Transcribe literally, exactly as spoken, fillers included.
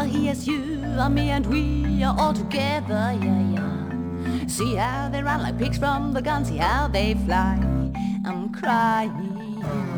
yes, you are me and we are all together, yeah, yeah. See how they run like pigs from the gun, see how they fly. I'm crying.